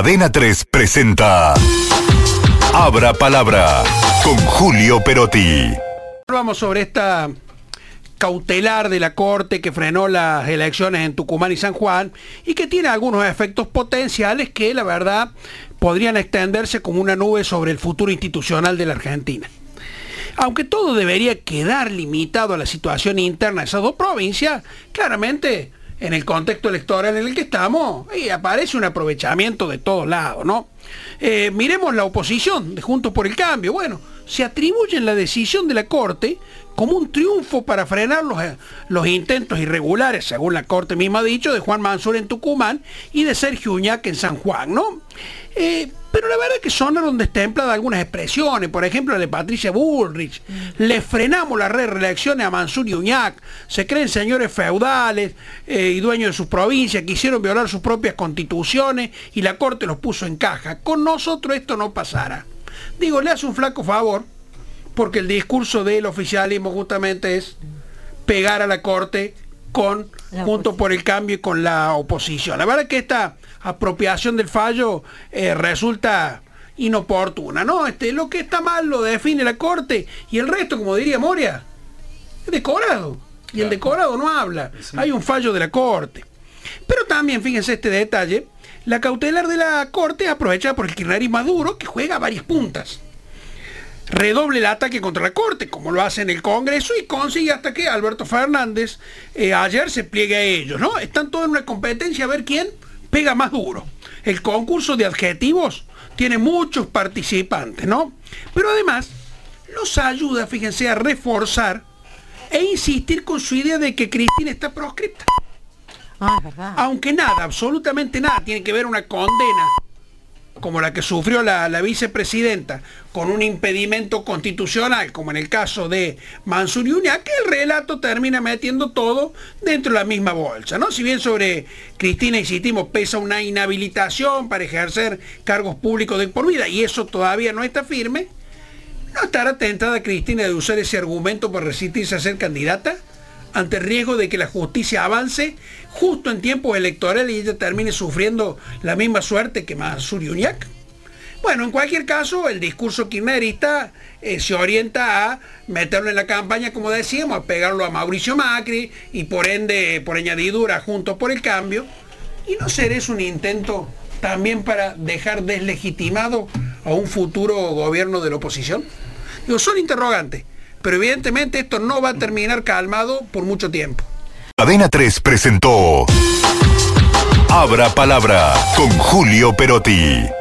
Cadena 3 presenta Abra Palabra con Julio Perotti. Vamos sobre esta cautelar de la Corte que frenó las elecciones en Tucumán y San Juan y que tiene algunos efectos potenciales que la verdad podrían extenderse como una nube sobre el futuro institucional de la Argentina. Aunque todo debería quedar limitado a la situación interna de esas dos provincias, claramente en el contexto electoral en el que estamos, aparece un aprovechamiento de todos lados, ¿no? Miremos la oposición de Juntos por el Cambio. Bueno, se atribuyen la decisión de la Corte como un triunfo para frenar los intentos irregulares, según la Corte misma ha dicho, de Juan Mansur en Tucumán y de Sergio Uñac en San Juan, ¿no? Pero la verdad es que sonaron destempladas algunas expresiones, por ejemplo la de Patricia Bullrich. Le frenamos la reelecciones a Mansur y Uñac, se creen señores feudales y dueños de sus provincias, quisieron violar sus propias constituciones y la Corte los puso en caja. Con nosotros esto no pasará. Digo, le hace un flaco favor, porque el discurso del oficialismo justamente es pegar a la Corte con Juntos por el Cambio y con la oposición. La verdad es que esta apropiación del fallo resulta inoportuna, ¿no? Lo que está mal lo define la Corte y el resto, como diría Moria, es decorado. Y el decorado no habla. Hay un fallo de la Corte. Pero también, fíjense este detalle, la cautelar de la Corte aprovecha por el kirchnerismo Maduro, que juega a varias puntas. Redoble el ataque contra la Corte, como lo hace en el Congreso, y consigue hasta que Alberto Fernández ayer se pliegue a ellos, ¿no? Están todos en una competencia a ver quién pega más duro. El concurso de adjetivos tiene muchos participantes, ¿no? Pero además los ayuda, fíjense, a reforzar e insistir con su idea de que Cristina está proscripta. ¿Verdad? Aunque nada, absolutamente nada, tiene que ver una condena como la que sufrió la vicepresidenta, con un impedimento constitucional, como en el caso de Mansur y Uñac, que el relato termina metiendo todo dentro de la misma bolsa, ¿no? Si bien sobre Cristina, insistimos, pesa una inhabilitación para ejercer cargos públicos de por vida, y eso todavía no está firme, ¿no estará tentada Cristina de usar ese argumento para resistirse a ser candidata? Ante el riesgo de que la justicia avance justo en tiempos electorales y ella termine sufriendo la misma suerte que Mansur y Uñac. Bueno, en cualquier caso, el discurso kirchnerista se orienta a meterlo en la campaña, como decíamos, a pegarlo a Mauricio Macri y por ende, por añadidura, Juntos por el Cambio. ¿Y no será eso un intento también para dejar deslegitimado a un futuro gobierno de la oposición? Digo, son interrogantes. Pero evidentemente esto no va a terminar calmado por mucho tiempo. Cadena 3 presentó Abra Palabra con Julio Perotti.